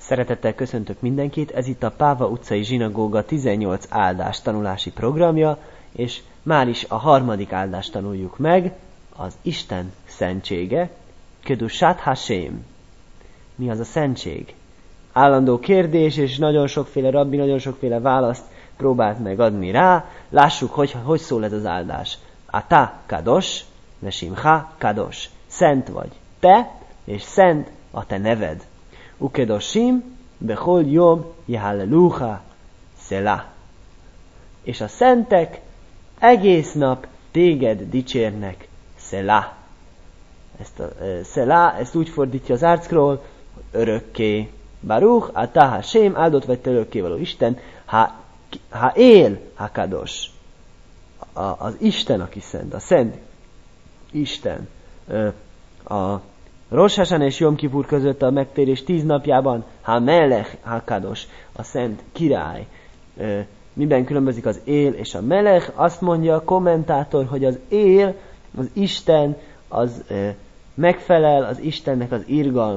Szeretettel köszöntök mindenkit, ez itt a Páva utcai zsinagóga 18 áldás tanulási programja, és már is a harmadik áldást tanuljuk meg, az Isten szentsége, Kedushat Hashem. Mi az a szentség? Állandó kérdés, és nagyon sokféle rabbi, nagyon sokféle választ próbált megadni rá. Lássuk, hogy szól ez az áldás. Ata kadosh, vesimcha kadosh. Szent vagy te, és szent a te neved. Ukedoshim bechol yom jehallelucha Selah. És a szentek egész nap téged dicsérnek. Selah. Ezt a Selah, ezt úgy fordítja az ArtScroll, örökké. Baruch atah Hashem, áldott vagy te örökkévaló Isten, ha él hakadosh. Az Isten, aki szent, a szent Isten. A Rosh Hashanah és Jom Kipur között a megtérés 10 napjában ha melech hakadosh, a szent király. Miben különbözik az él és a melech? Azt mondja a kommentátor, hogy az él, az Isten, az megfelel az Istennek az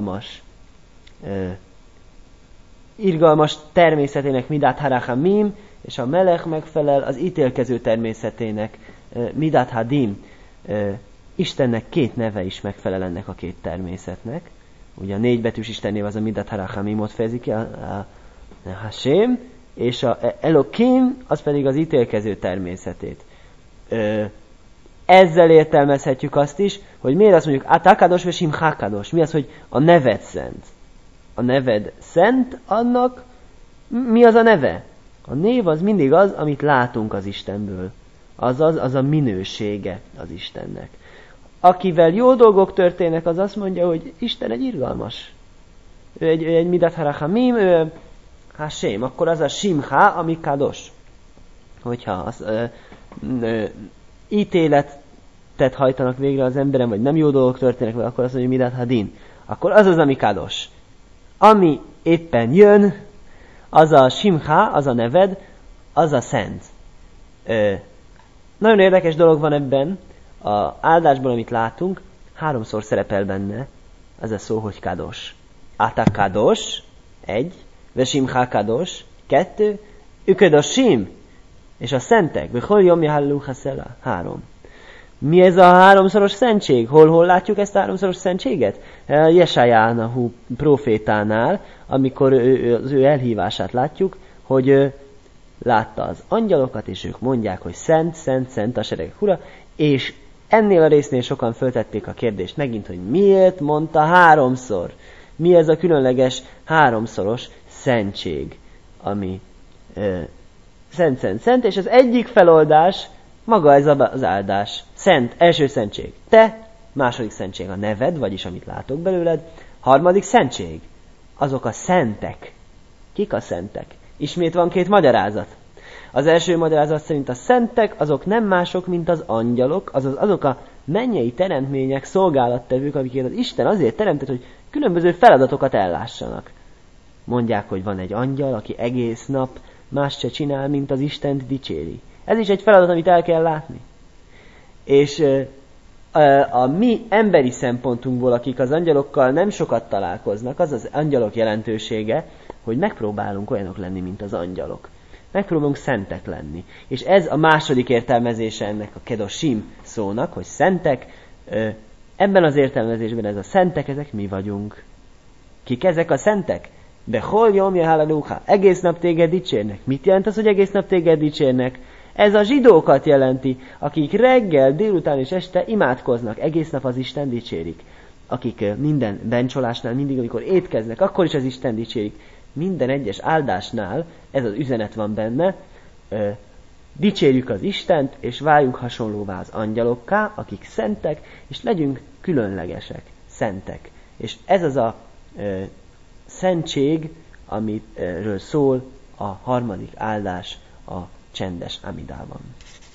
irgalmas természetének, midat harachamim, és a melech megfelel az ítélkező természetének, midat hadim. Istennek 2 neve is megfelel ennek a 2 természetnek. Ugye a 4 betűs Isten név az a midat harachamimot fejezi ki, a Hashem, és a Elokim az pedig az ítélkező természetét. Ezzel értelmezhetjük azt is, hogy miért azt mondjuk atakados vagy simchakados. Mi az, hogy a neved szent? A neved szent, annak mi az a neve? A név az mindig az, amit látunk az Istenből. Az a minősége az Istennek. Akivel jó dolgok történnek, az azt mondja, hogy Isten egy irgalmas. Ő egy midat harachamim, ő Hashem. Akkor az a simcha, ami kados. Hogyha az ítéletet hajtanak végre az emberen, vagy nem jó dolgok történnek vele, akkor azt mondja, midat hadin. Akkor az az, ami kados. Ami éppen jön, az a simcha, az a neved, az a szent. Nagyon érdekes dolog van ebben, az áldásban, amit látunk, 3-szor szerepel benne az a szó, hogy kados. Ata kados, 1, vesimcha kados, 2, ükedoshim, és a szentek, bechol yom jehallelucha Selah, 3. Mi ez a 3-szoros szentség? Hol látjuk ezt a 3-szoros szentséget? Jesajáhu profétánál, amikor az ő elhívását látjuk, hogy látta az angyalokat, és ők mondják, hogy szent, szent, szent a seregek ura, és ennél a résznél sokan föltették a kérdést megint, hogy miért mondta 3-szor? Mi ez a különleges 3-szoros szentség, ami szent, szent, szent, és az egyik feloldás maga ez az áldás. Szent, első szentség. Te, második szentség a neved, vagyis amit látok belőled. Harmadik szentség. Azok a szentek. Kik a szentek? Ismét van 2 magyarázat. Az első magyarázat szerint a szentek azok nem mások, mint az angyalok, azok a mennyei teremtmények, szolgálattevők, amiket az Isten azért teremtett, hogy különböző feladatokat ellássanak. Mondják, hogy van egy angyal, aki egész nap más se csinál, mint az Istent dicséri. Ez is egy feladat, amit el kell látni. És a mi emberi szempontunkból, akik az angyalokkal nem sokat találkoznak, az az angyalok jelentősége, hogy megpróbálunk olyanok lenni, mint az angyalok. Megpróbálunk szentek lenni. És ez a második értelmezése ennek a kedoshim szónak, hogy szentek. Ebben az értelmezésben ez a szentek, ezek mi vagyunk. Kik ezek a szentek? Bechol yom jehallelucha. Egész nap téged dicsérnek. Mit jelent az, hogy egész nap téged dicsérnek? Ez a zsidókat jelenti, akik reggel, délután és este imádkoznak, egész nap az Isten dicsérik. Akik minden bencsolásnál, mindig, amikor étkeznek, akkor is az Isten dicsérik. Minden egyes áldásnál ez az üzenet van benne, dicsérjük az Istent, és váljunk hasonlóvá az angyalokká, akik szentek, és legyünk különlegesek, szentek. És ez az a szentség, amiről szól a harmadik áldás a csendes Amidában.